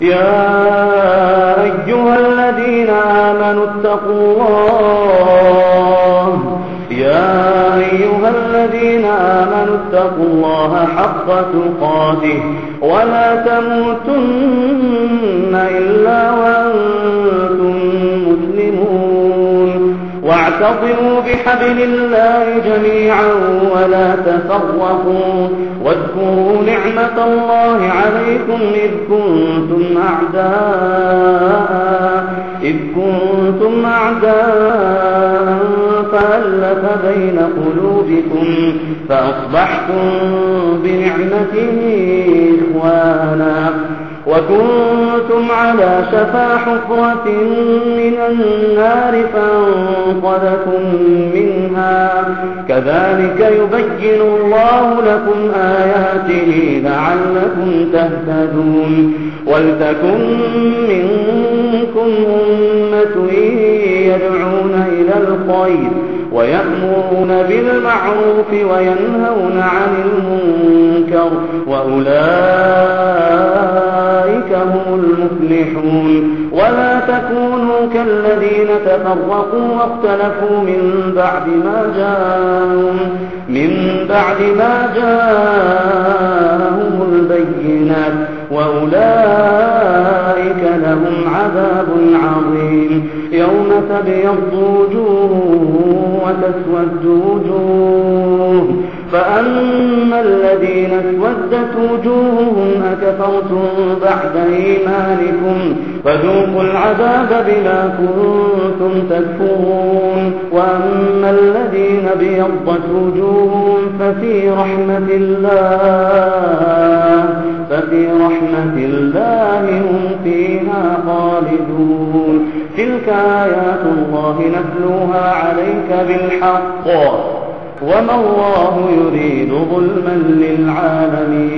يا أيها الذين آمنوا اتقوا الله حق تقاته ولا تموتن إلا وأنتم مسلمون واعتصموا بحبل الله جميعا ولا تفرقوا واذكروا نعمة الله عليكم إذ كنتم أعداء فألف بين قلوبكم فأصبحتم بنعمته إخوانا وكنتم على شفا حفرة من النار فانقذكم منها كذلك يبين الله لكم آياته لعلكم تهتدون ولتكن منكم أمة يدعون إلى الخير ويأمرون بالمعروف وينهون عن المنكر وأولئك هم المفلحون ولا تكونوا كالذين تفرقوا واختلفوا من بعد ما جاءهم البينات وأولئك لهم عذاب عظيم يوم تبيض وجوه وتسود وجوه فأما الذين اسودت وجوههم أكفرتم بعد إيمانكم فذوقوا العذاب بما كنتم تكفرون وأما الذين ابيضت وجوههم ففي رحمة الله هم فيها خالدون تلك آيات الله نتلوها عليك بالحق وما الله يريد ظلما للعالمين